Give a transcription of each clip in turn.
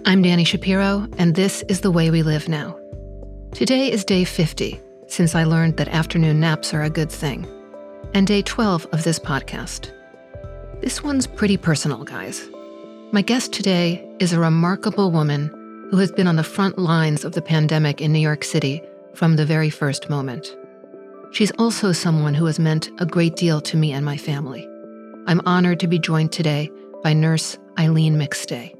I'm Dani Shapiro, and this is The Way We Live Now. Today is day 50 since I learned that afternoon naps are a good thing, and day 12 of this podcast. This one's pretty personal, guys. My guest today is a remarkable woman who has been on the front lines of the pandemic in New York City from the very first moment. She's also someone who has meant a great deal to me and my family. I'm honored to be joined today by nurse Eileen McStay.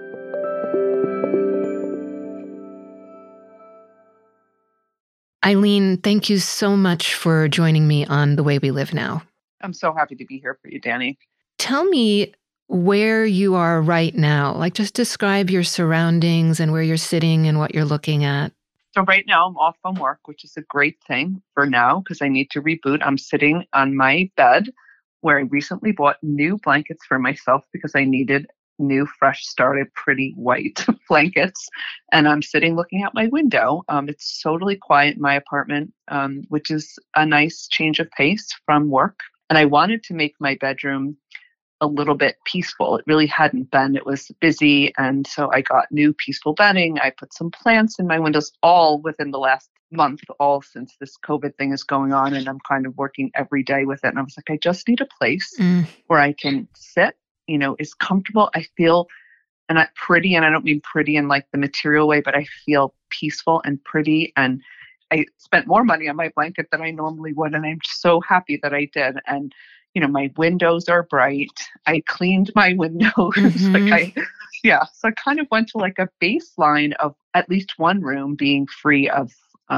Eileen, thank you so much for joining me on The Way We Live Now. I'm so happy to be here for you, Dani. Tell me where you are right now. Like, just describe your surroundings and where you're sitting and what you're looking at. So right now I'm off from work, which is a great thing for now because I need to reboot. I'm sitting on my bed where I recently bought new blankets for myself because I needed new, fresh started, pretty white blankets. And I'm sitting looking out my window. It's totally quiet in my apartment, which is a nice change of pace from work. And I wanted to make my bedroom a little bit peaceful. It really hadn't been. It was busy. And so I got new peaceful bedding. I put some plants in my windows, all within the last month, all since this COVID thing is going on. And I'm kind of working every day with it. And I was like, I just need a place where I can sit, is comfortable. I feel, and not pretty, and I don't mean pretty in like the material way, but I feel peaceful and pretty. And I spent more money on my blanket than I normally would. And I'm so happy that I did. And my windows are bright. I cleaned my windows. So I kind of went to like a baseline of at least one room being free of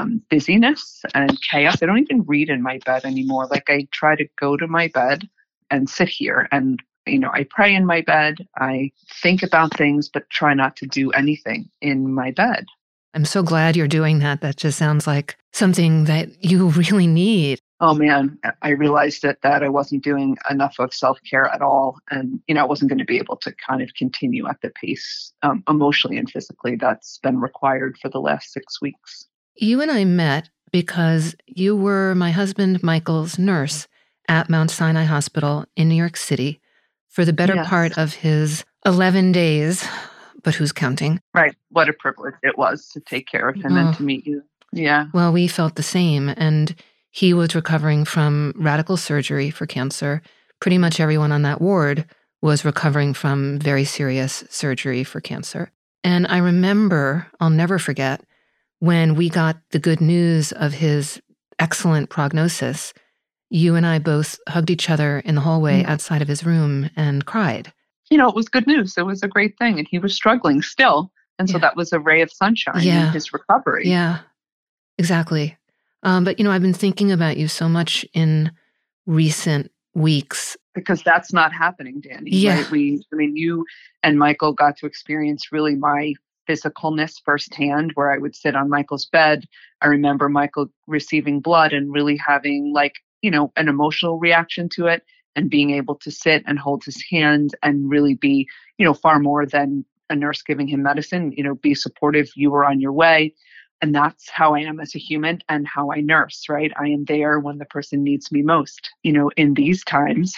busyness and chaos. I don't even read in my bed anymore. Like I try to go to my bed and sit here and, I pray in my bed. I think about things, but try not to do anything in my bed. I'm so glad you're doing that. That just sounds like something that you really need. Oh man, I realized that I wasn't doing enough of self-care at all. And, I wasn't going to be able to kind of continue at the pace emotionally and physically that's been required for the last 6 weeks. You and I met because you were my husband Michael's nurse at Mount Sinai Hospital in New York City for the better part of his 11 days, but who's counting? Right. What a privilege it was to take care of him and to meet you. Yeah. Well, we felt the same. And he was recovering from radical surgery for cancer. Pretty much everyone on that ward was recovering from very serious surgery for cancer. And I remember, I'll never forget, when we got the good news of his excellent prognosis, you and I both hugged each other in the hallway outside of his room and cried. It was good news. It was a great thing. And he was struggling still. And so that was a ray of sunshine in his recovery. Yeah, exactly. But, I've been thinking about you so much in recent weeks. Because that's not happening, Dani. Yeah. Right? You and Michael got to experience really my physicalness firsthand, where I would sit on Michael's bed. I remember Michael receiving blood and really having an emotional reaction to it and being able to sit and hold his hand and really be, far more than a nurse giving him medicine, be supportive. You were on your way. And that's how I am as a human and how I nurse, right? I am there when the person needs me most. In these times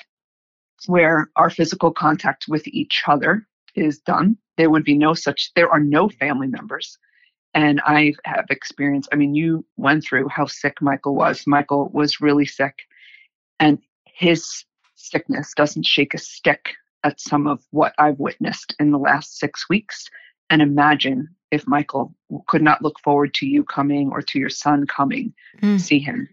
where our physical contact with each other is done, there are no family members. And I have experienced, you went through how sick Michael was. Michael was really sick. And his sickness doesn't shake a stick at some of what I've witnessed in the last 6 weeks. And imagine if Michael could not look forward to you coming or to your son coming to see him.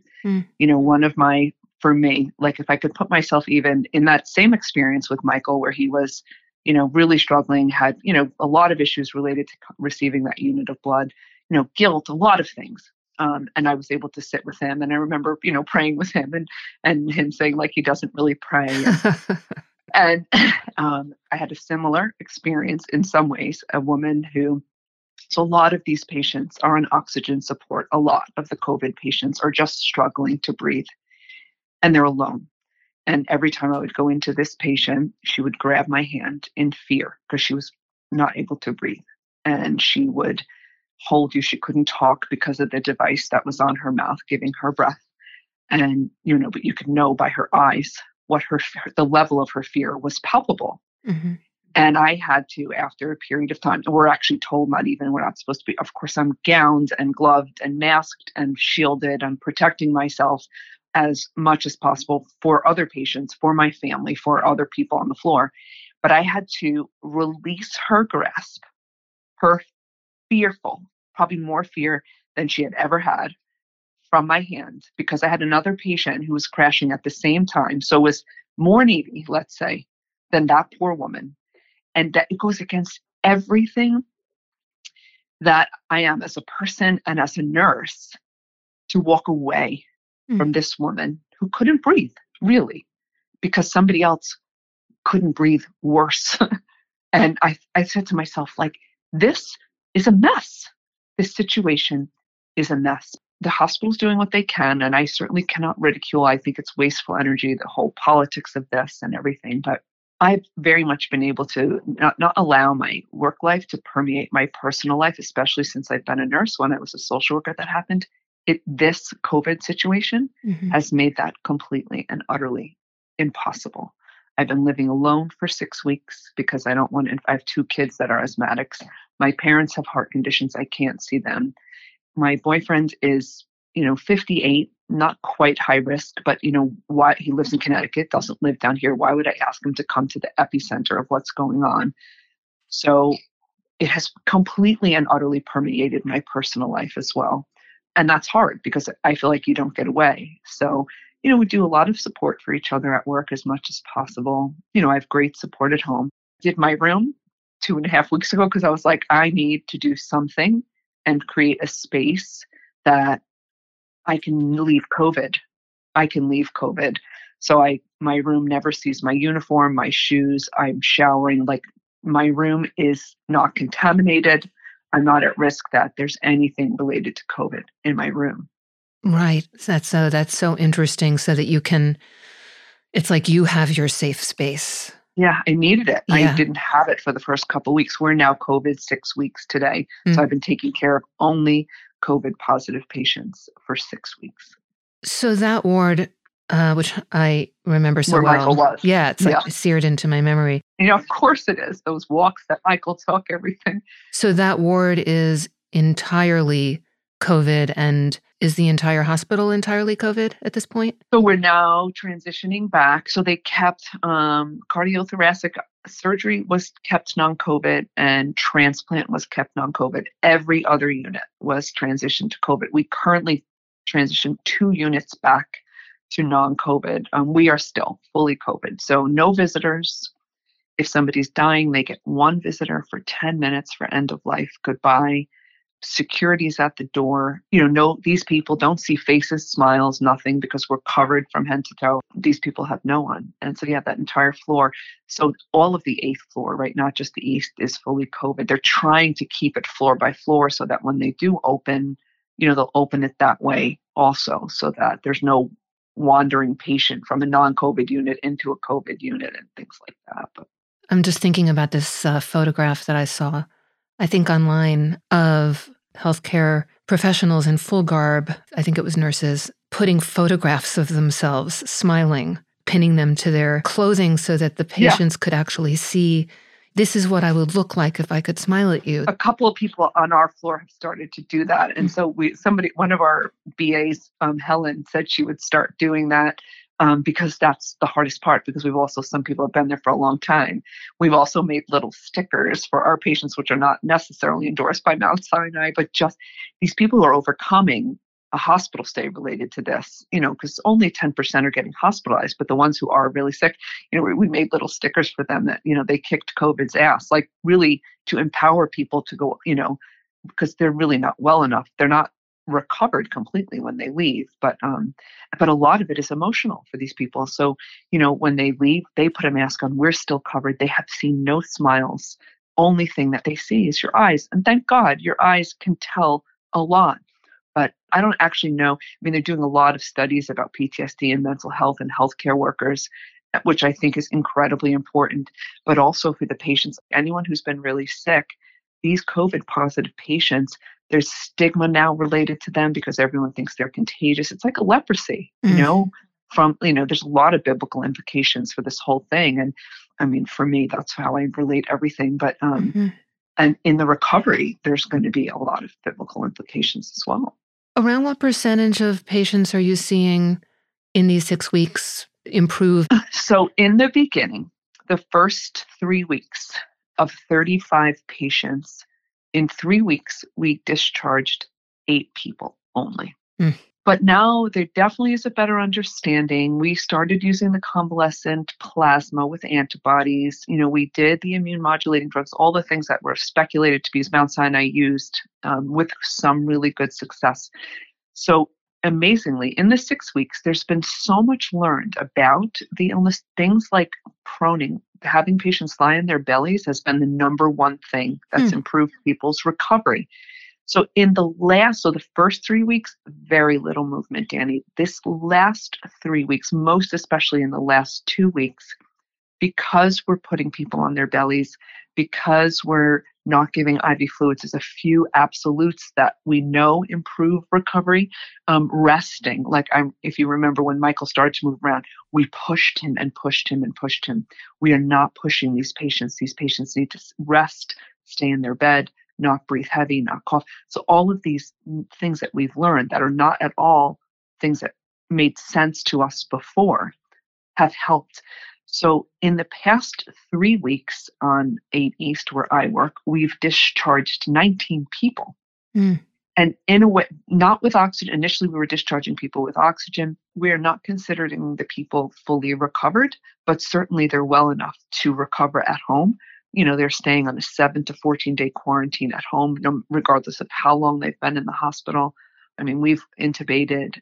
For me, like if I could put myself even in that same experience with Michael where he was, really struggling, had, a lot of issues related to receiving that unit of blood, guilt, a lot of things. And I was able to sit with him. And I remember, praying with him and him saying like he doesn't really pray. And I had a similar experience in some ways, a woman who, so a lot of these patients are on oxygen support. A lot of the COVID patients are just struggling to breathe and they're alone. And every time I would go into this patient, she would grab my hand in fear because she was not able to breathe. And she would hold you. She couldn't talk because of the device that was on her mouth, giving her breath. And, but you could know by her eyes what the level of her fear was palpable. Mm-hmm. And I had to, after a period of time, we're actually told we're not supposed to be, of course, I'm gowned and gloved and masked and shielded and protecting myself as much as possible for other patients, for my family, for other people on the floor. But I had to release her grasp, her fearful, probably more fear than she had ever had, from my hand, because I had another patient who was crashing at the same time. So was more needy, let's say, than that poor woman. And that it goes against everything that I am as a person and as a nurse, to walk away Mm. from this woman who couldn't breathe, really, because somebody else couldn't breathe worse. And I said to myself, like, this is a mess. This situation is a mess. The hospital's doing what they can, and I certainly cannot ridicule. I think it's wasteful energy, the whole politics of this and everything. But I've very much been able to not allow my work life to permeate my personal life, especially since I've been a nurse. When I was a social worker, that happened. This COVID situation Mhm. has made that completely and utterly impossible. I've been living alone for 6 weeks because I don't want to. I have two kids that are asthmatics. My parents have heart conditions. I can't see them. My boyfriend is, 58, not quite high risk, but why he lives in Connecticut, doesn't live down here. Why would I ask him to come to the epicenter of what's going on? So it has completely and utterly permeated my personal life as well. And that's hard because I feel like you don't get away. So, we do a lot of support for each other at work as much as possible. I have great support at home. Did my room 2.5 weeks ago because I was like, I need to do something and create a space that I can leave COVID. I can leave COVID. So my room never sees my uniform, my shoes. I'm showering. Like, my room is not contaminated. I'm not at risk that there's anything related to COVID in my room. Right. That's so interesting so that you can, it's like you have your safe space. Yeah, I needed it. I Yeah. didn't have it for the first couple of weeks. We're now COVID 6 weeks today. So Mm. I've been taking care of only COVID positive patients for 6 weeks. So that ward, which I remember so Where Michael well. was. Yeah, it's like Yeah. seared into my memory. Of course it is. Those walks that Michael took, everything. So that ward is entirely COVID, and is the entire hospital entirely COVID at this point? So we're now transitioning back. So they kept cardiothoracic surgery was kept non-COVID and transplant was kept non-COVID. Every other unit was transitioned to COVID. We currently transitioned 2 units back to non-COVID. We are still fully COVID. So no visitors. If somebody's dying, they get one visitor for 10 minutes for end of life. Goodbye. Security's at the door. No, these people don't see faces, smiles, nothing, because we're covered from head to toe. These people have no one. And so, yeah, that entire floor. So all of the 8th floor, right, not just the east, is fully COVID. They're trying to keep it floor by floor so that when they do open, they'll open it that way also, so that there's no wandering patient from a non-COVID unit into a COVID unit and things like that. But I'm just thinking about this photograph that I saw, I think online, of healthcare professionals in full garb, I think it was nurses, putting photographs of themselves smiling, pinning them to their clothing so that the patients could actually see, this is what I would look like if I could smile at you. a couple of people on our floor have started to do that. And so one of our BAs, Helen, said she would start doing that. Because that's the hardest part, because some people have been there for a long time. We've also made little stickers for our patients, which are not necessarily endorsed by Mount Sinai, but just these people who are overcoming a hospital stay related to this, because only 10% are getting hospitalized, but the ones who are really sick, we made little stickers for them that, they kicked COVID's ass, like really to empower people to go, because they're really not well enough. They're not recovered completely when they leave, but a lot of it is emotional for these people. So, when they leave, they put a mask on. We're still covered. They have seen no smiles. Only thing that they see is your eyes. And thank God your eyes can tell a lot. But I don't actually know. I mean, they're doing a lot of studies about PTSD and mental health and healthcare workers, which I think is incredibly important, but also for the patients, anyone who's been really sick. These COVID positive patients, there's stigma now related to them because everyone thinks they're contagious. It's like a leprosy, from, there's a lot of biblical implications for this whole thing. And I mean, for me, that's how I relate everything. But, Mhm. and in the recovery, there's going to be a lot of biblical implications as well. Around what percentage of patients are you seeing in these 6 weeks improve? So in the beginning, the first 3 weeks of 35 patients, in 3 weeks, we discharged 8 people only. Mm. But now there definitely is a better understanding. We started using the convalescent plasma with antibodies. We did the immune modulating drugs, all the things that were speculated to be as Mount Sinai used, with some really good success. So amazingly, in the 6 weeks, there's been so much learned about the illness. Things like proning, having patients lie on their bellies has been the number one thing that's Hmm. improved people's recovery. So the first 3 weeks, very little movement, Danny. This last 3 weeks, most especially in the last 2 weeks, because we're putting people on their bellies, because we're not giving IV fluids, there's a few absolutes that we know improve recovery. Resting, if you remember when Michael started to move around, we pushed him and pushed him and pushed him. We are not pushing these patients. These patients need to rest, stay in their bed, not breathe heavy, not cough. So all of these things that we've learned that are not at all things that made sense to us before have helped. So in the past 3 weeks on 8 East, where I work, we've discharged 19 people. Mm. And in a way, not with oxygen. Initially, we were discharging people with oxygen. We're not considering the people fully recovered, but certainly they're well enough to recover at home. They're staying on a 7 to 14-day quarantine at home, regardless of how long they've been in the hospital. I mean, we've intubated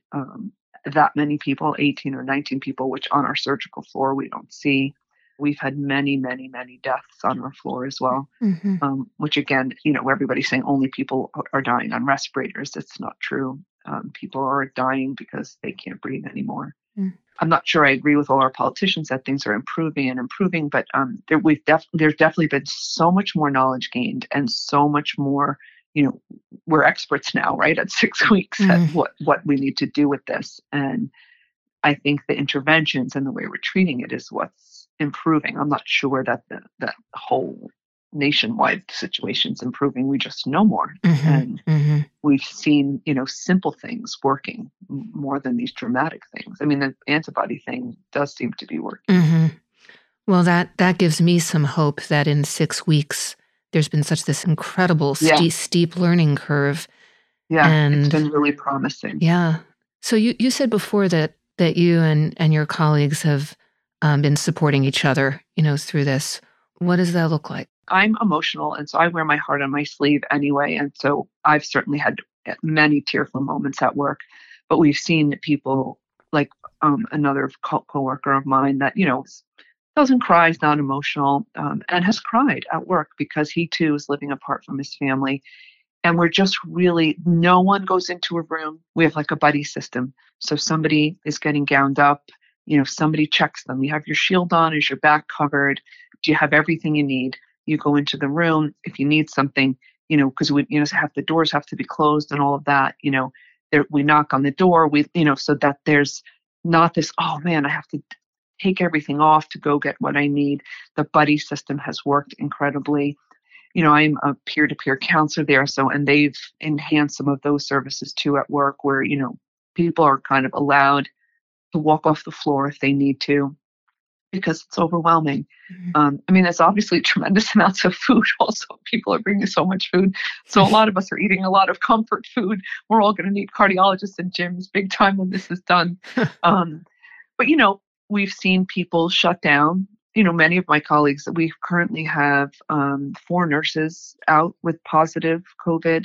that many people, 18 or 19 people, which on our surgical floor we don't see. We've had many, many, many deaths on our floor as well, Mm-hmm. which again, everybody's saying only people are dying on respirators. It's not true. People are dying because they can't breathe anymore. Mm. I'm not sure I agree with all our politicians that things are improving, but there's definitely been so much more knowledge gained and so much more. We're experts now, right? At 6 weeks, at what we need to do with this, and I think the interventions and the way we're treating it is what's improving. I'm not sure that the whole nationwide situation's improving. We just know more, and we've seen simple things working more than these dramatic things. I mean, the antibody thing does seem to be working. Well, that gives me some hope that in 6 weeks there's been such this incredible steep learning curve. Yeah, and it's been really promising. Yeah. So you said before that you and your colleagues have been supporting each other, through this. What does that look like? I'm emotional, and so I wear my heart on my sleeve anyway. And so I've certainly had many tearful moments at work, but we've seen people like another coworker of mine that doesn't cry, is not emotional, and has cried at work because he too is living apart from his family. And we're just really, no one goes into a room. We have like a buddy system. So somebody is getting gowned up, somebody checks them. You have your shield on, is your back covered? Do you have everything you need? You go into the room if you need something, because the doors have to be closed and all of that, we knock on the door, so that there's not this, oh man, I have to take everything off to go get what I need. The buddy system has worked incredibly. I'm a peer-to-peer counselor there, and they've enhanced some of those services too at work where, people are kind of allowed to walk off the floor if they need to because it's overwhelming. I mean, there's obviously tremendous amounts of food also. People are bringing so much food. So a lot of us are eating a lot of comfort food. We're all going to need cardiologists and gyms big time when this is done. But, we've seen people shut down. Many of my colleagues, we currently have 4 nurses out with positive COVID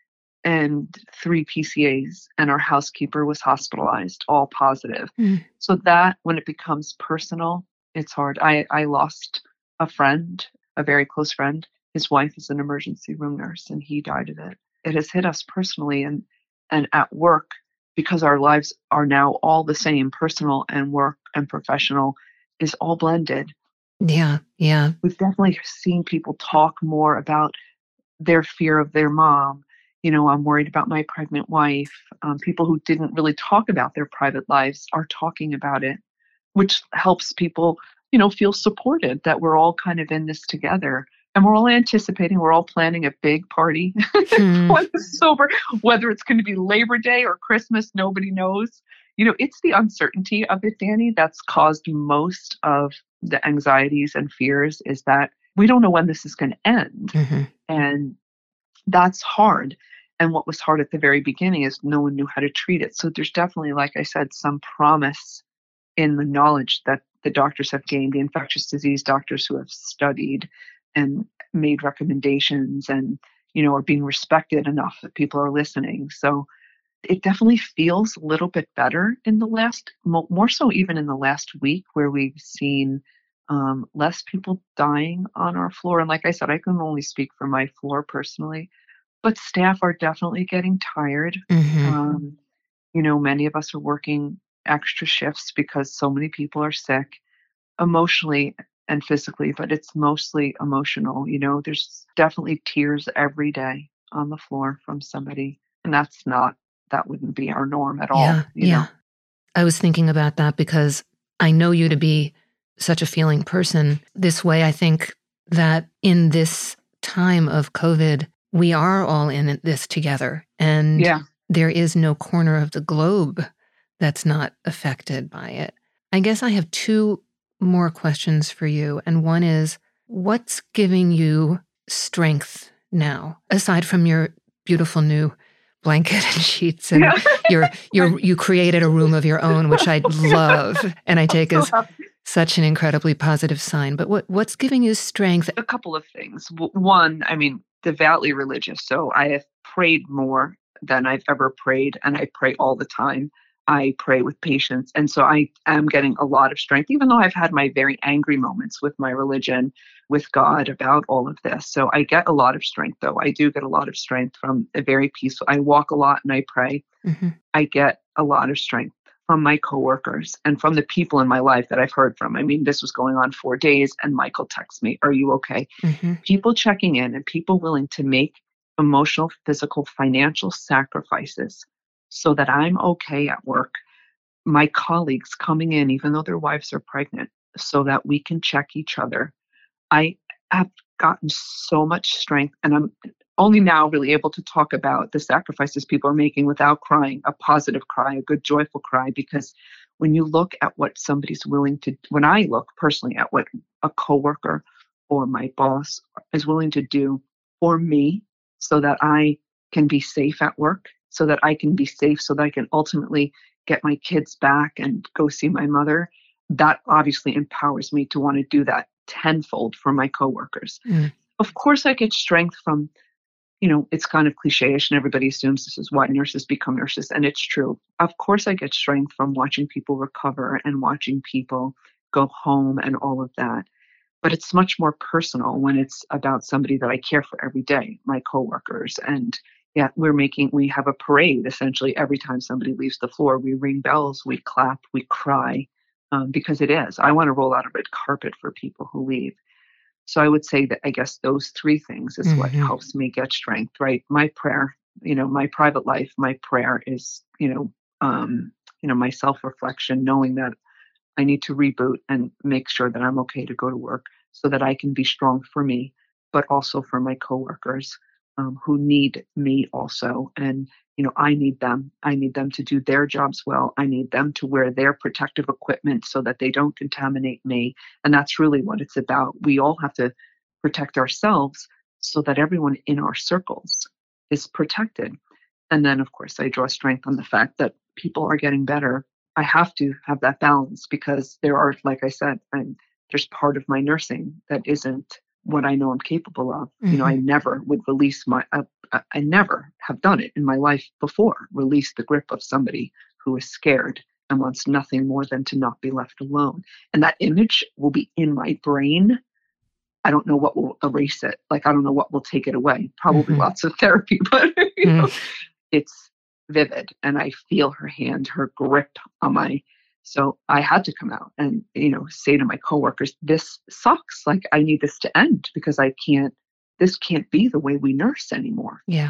and 3 PCAs, and our housekeeper was hospitalized, all positive. So that when it becomes personal, it's hard. I lost a friend, a very close friend. His wife is an emergency room nurse, and he died of it. It has hit us personally, and at work, because our lives are now all the same, personal and work and professional is all blended. Yeah. We've definitely seen people talk more about their fear of their mom, I'm worried about my pregnant wife. People who didn't really talk about their private lives are talking about it, which helps people, feel supported that we're all kind of in this together. And we're all anticipating, we're all planning a big party Hmm. when this is over, whether it's going to be Labor Day or Christmas, nobody knows. It's the uncertainty of it, Danny, that's caused most of the anxieties and fears is that we don't know when this is going to end. Hmm. And that's hard. And what was hard at the very beginning is no one knew how to treat it. So there's definitely, like I said, some promise in the knowledge that the doctors have gained, the infectious disease doctors who have studied and made recommendations and, are being respected enough that people are listening. So it definitely feels a little bit better in the last, more so even in the last week, where we've seen less people dying on our floor. And like I said, I can only speak for my floor personally, but staff are definitely getting tired. Hmm. Um, many of us are working extra shifts because so many people are sick emotionally and physically, but it's mostly emotional. There's definitely tears every day on the floor from somebody. And that wouldn't be our norm at all, Yeah. Yeah. I was thinking about that because I know you to be such a feeling person. This way, I think that in this time of COVID, we are all in this together. And Yeah. there is no corner of the globe that's not affected by it. I guess I have two more questions for you. And one is, what's giving you strength now, aside from your beautiful new blanket and sheets and Yeah. you created a room of your own, which I love and I take So as such an incredibly positive sign. But what's giving you strength? a couple of things. One, I mean, devoutly religious. So I have prayed more than I've ever prayed, and I pray all the time. I pray with patience. And so I am getting a lot of strength, even though I've had my very angry moments with my religion, with God about all of this. So I get a lot of strength, though. I do get a lot of strength from a very peaceful, I walk a lot and I pray. Hmm. I get a lot of strength from my coworkers and from the people in my life that I've heard from. I mean, this was going on 4 days, and Michael texts me, "Are you okay?" Hmm. People checking in and people willing to make emotional, physical, financial sacrifices so that I'm okay at work. My colleagues coming in, even though their wives are pregnant, so that we can check each other. I have gotten so much strength, and I'm only now really able to talk about the sacrifices people are making without crying, a positive cry, a good, joyful cry, because when you look at what somebody's willing to, when I look personally at what a coworker or my boss is willing to do for me so that I can be safe at work, so that I can be safe, so that I can ultimately get my kids back and go see my mother, that obviously empowers me to want to do that tenfold for my coworkers. Mm. Of course, I get strength from, it's kind of cliche-ish and everybody assumes this is why nurses become nurses. And it's true. Of course, I get strength from watching people recover and watching people go home and all of that. But it's much more personal when it's about somebody that I care for every day, my coworkers. And yeah, we have a parade essentially every time somebody leaves the floor. We ring bells, we clap, we cry, because it is. I want to roll out a red carpet for people who leave. So I would say that I guess those three things is what Hmm. helps me get strength, right? My prayer, my private life, my prayer is, my self-reflection, knowing that I need to reboot and make sure that I'm okay to go to work so that I can be strong for me, but also for my coworkers who need me also. And, I need them. I need them to do their jobs well. I need them to wear their protective equipment so that they don't contaminate me. And that's really what it's about. We all have to protect ourselves so that everyone in our circles is protected. And then, of course, I draw strength on the fact that people are getting better. I have to have that balance because there are, like I said, there's part of my nursing that isn't what I know I'm capable of. Hmm. I never would release I never have done it in my life before, release the grip of somebody who is scared and wants nothing more than to not be left alone. And that image will be in my brain. I don't know what will erase it. Like, I don't know what will take it away. Probably Hmm. lots of therapy, but Mm. it's vivid and I feel her hand, her grip on my, so I had to come out and, say to my coworkers, this sucks. Like, I need this to end because this can't be the way we nurse anymore. Yeah.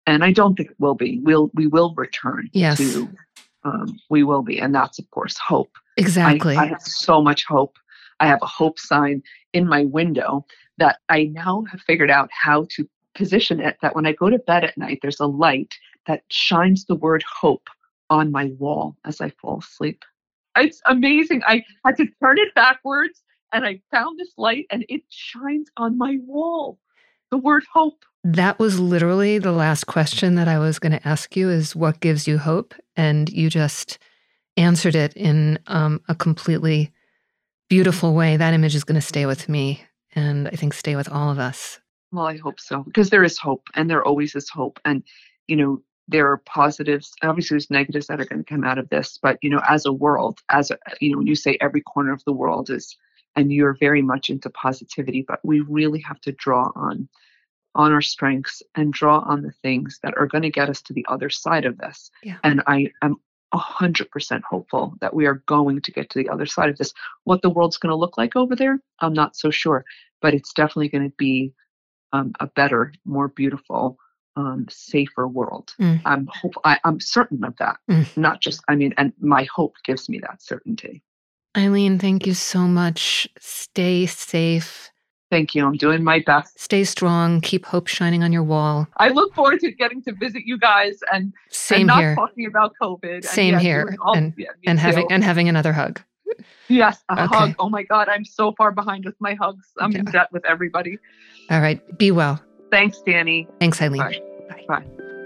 And I don't think it will be. We will return Yes, to, we will be. And that's, of course, hope. exactly. I have so much hope. I have a hope sign in my window that I now have figured out how to position it, that when I go to bed at night, there's a light that shines the word hope on my wall as I fall asleep. It's amazing. I had to turn it backwards and I found this light and it shines on my wall. The word hope. That was literally the last question that I was going to ask you is what gives you hope? And you just answered it in a completely beautiful way. That image is going to stay with me and I think stay with all of us. Well, I hope so, because there is hope and there always is hope. And, there are positives. Obviously, there's negatives that are going to come out of this. But, as a world, when you say every corner of the world is, and you're very much into positivity, but we really have to draw on our strengths and draw on the things that are going to get us to the other side of this. Yeah. And I am 100% hopeful that we are going to get to the other side of this. What the world's going to look like over there, I'm not so sure, but it's definitely going to be a better, more beautiful, safer world. Mm. I'm certain of that. Not just, and my hope gives me that certainty. Eileen, thank you so much. Stay safe. Thank you. I'm doing my best. Stay strong. Keep hope shining on your wall. I look forward to getting to visit you guys and not talking about COVID. Same here. And having another hug. Yes, a hug. Oh my God, I'm so far behind with my hugs. I'm in debt with everybody. All right. Be well. Thanks, Danny. Thanks, Eileen. Bye. Bye.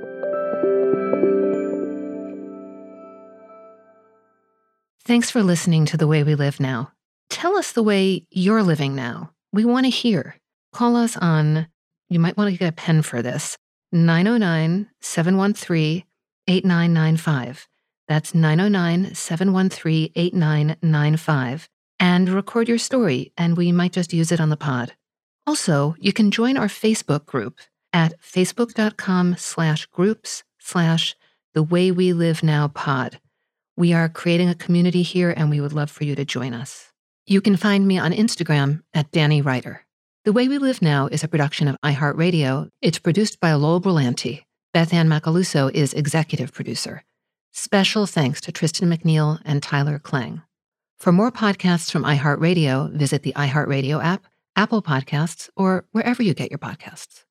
Thanks for listening to The Way We Live Now. Tell us the way you're living now. We want to hear. Call us on, you might want to get a pen for this, 909-713-8995. That's 909-713-8995. And record your story, and we might just use it on the pod. Also, you can join our Facebook group at facebook.com/groups/The Way We Live Now pod. We are creating a community here, and we would love for you to join us. You can find me on Instagram at Danny Ryder. The Way We Live Now is a production of iHeartRadio. It's produced by Lowell Berlanti. Beth Ann Macaluso is executive producer. Special thanks to Tristan McNeil and Tyler Klang. For more podcasts from iHeartRadio, visit the iHeartRadio app, Apple Podcasts, or wherever you get your podcasts.